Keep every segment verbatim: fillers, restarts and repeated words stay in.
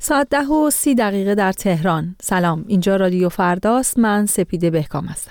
ساعت ده و سی دقیقه در تهران. سلام، اینجا رادیو فرداست. من سپیده بهکام هستم.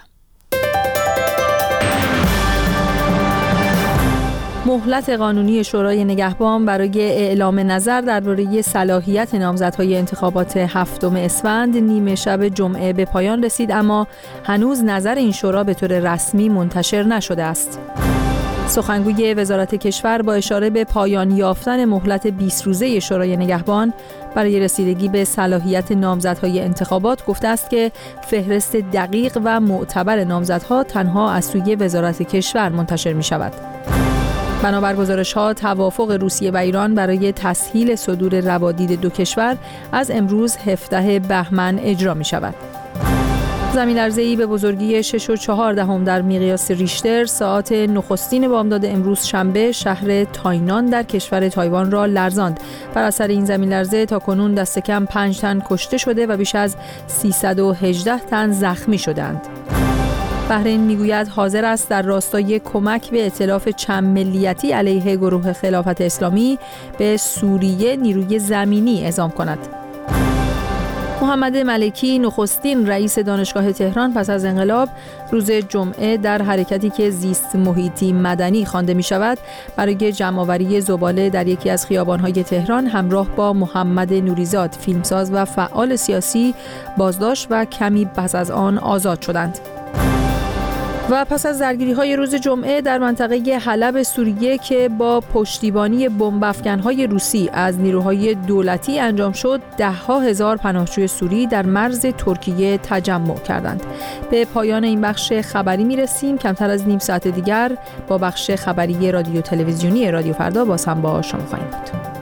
مهلت قانونی شورای نگهبان برای اعلام نظر درباره صلاحیت نامزدهای انتخابات هفتم اسفند نیمه شب جمعه به پایان رسید، اما هنوز نظر این شورا به طور رسمی منتشر نشده است. سخنگوی وزارت کشور با اشاره به پایان یافتن مهلت بیست روزه شورای نگهبان برای رسیدگی به صلاحیت نامزدهای انتخابات گفته است که فهرست دقیق و معتبر نامزدها تنها از سوی وزارت کشور منتشر می شود. بنابر گزارش‌ها توافق روسیه و ایران برای تسهیل صدور روادید دو کشور از امروز هفدهم بهمن اجرا می شود. زمین‌لرزه‌ای به بزرگی شش و چهار دهم در مقیاس ریشتر ساعات نخستین بامداد امروز شنبه شهر تاینان در کشور تایوان را لرزاند. بر اثر این زمین‌لرزه تاکنون دست کم پنج تن کشته شده و بیش از سیصد و هجده تن زخمی شدند. بحرین میگوید حاضر است در راستای کمک به ائتلاف چند ملیتی علیه گروه خلافت اسلامی به سوریه نیروی زمینی اعزام کند. محمد ملکی نخستین رئیس دانشگاه تهران پس از انقلاب روز جمعه در حرکتی که زیست محیطی مدنی خوانده می شود برای جمع‌آوری زباله در یکی از خیابان‌های تهران همراه با محمد نوریزاد فیلمساز و فعال سیاسی بازداشت و کمی پس از آن آزاد شدند. و پس از درگیری‌های روز جمعه در منطقه حلب سوریه که با پشتیبانی بمب‌افکن‌های روسی از نیروهای دولتی انجام شد، ده‌ها هزار پناهجوی سوری در مرز ترکیه تجمع کردند. به پایان این بخش خبری می‌رسیم. کمتر از نیم ساعت دیگر با بخش خبری رادیو تلویزیونی رادیو فردا باز هم با شما خواهیم بود.